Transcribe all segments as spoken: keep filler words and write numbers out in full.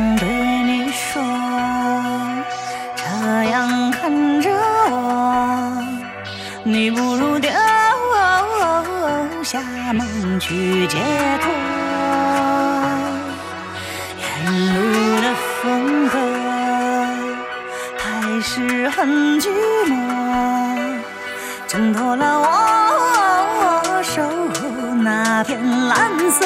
对你说，这样看着我，你不如丢下梦去解脱。沿路的风格还是很寂寞，挣脱了我守护那片蓝色。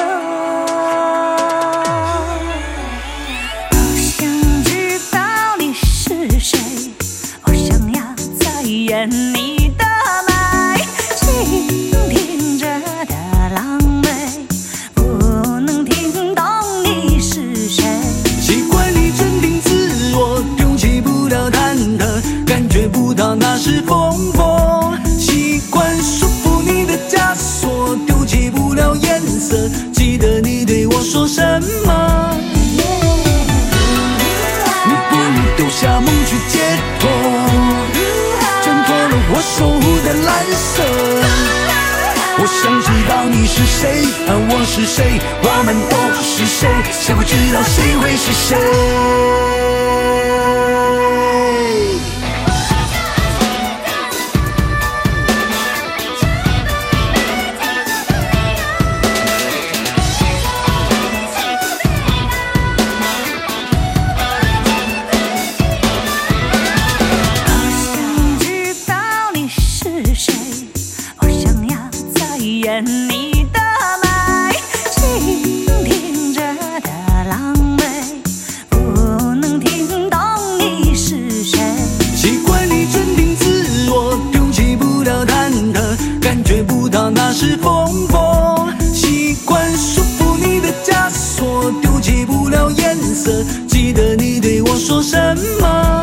我想知道你是谁，我想要再演你的美，倾听着的狼狈，不能听懂你是谁。 习惯你镇定自我，丢弃不了忐忑，感觉不到那是风风。习惯束缚你的枷锁，丢弃不了颜色，记得你对我说什么。你不如丢下梦去解脱，挣脱了我守护的蓝色。我想知道你是谁，而我是谁，我们都是谁，谁会知道谁会是谁？ 演你的美，倾听着的狼狈，不能听懂你是谁。 习惯你镇定自我，丢弃不了忐忑，感觉不到那是风风。习惯束缚你的枷锁，丢弃不了颜色，记得你对我说什么。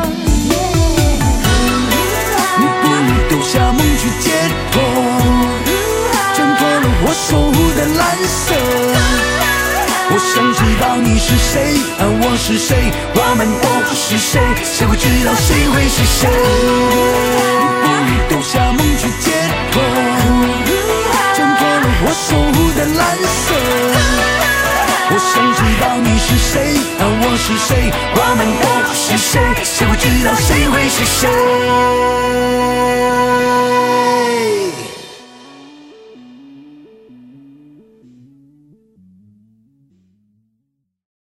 你不如丢下梦去解脱，我守护的蓝色。我想知道你是谁，而我是谁，我们都是谁，谁会知道谁会是谁？你不如丢下梦去解脱，挣脱了我守护的蓝色。我想知道你是谁，而我是谁，我们都是谁，谁会知道谁会是谁？